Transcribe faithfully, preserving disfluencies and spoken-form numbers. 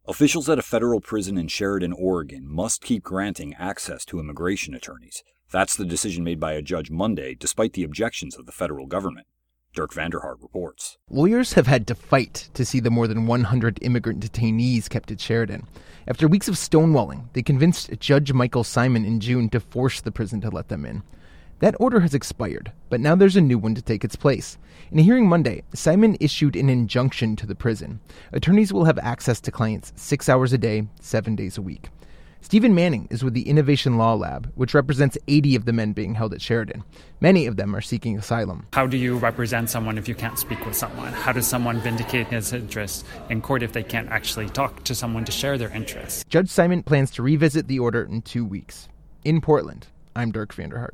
Officials at a federal prison in Sheridan, Oregon must keep granting access to immigration attorneys. That's the decision made by a judge Monday, despite the objections of the federal government. Dirk Vanderhart reports. Lawyers have had to fight to see the more than one hundred immigrant detainees kept at Sheridan. After weeks of stonewalling, they convinced Judge Michael Simon in June to force the prison to let them in. That order has expired, but now there's a new one to take its place. In a hearing Monday, Simon issued an injunction to the prison. Attorneys will have access to clients six hours a day, seven days a week. Stephen Manning is with the Innovation Law Lab, which represents eighty of the men being held at Sheridan. Many of them are seeking asylum. How do you represent someone if you can't speak with someone? How does someone vindicate his interests in court if they can't actually talk to someone to share their interests? Judge Simon plans to revisit the order in two weeks. In Portland, I'm Dirk Vanderhart.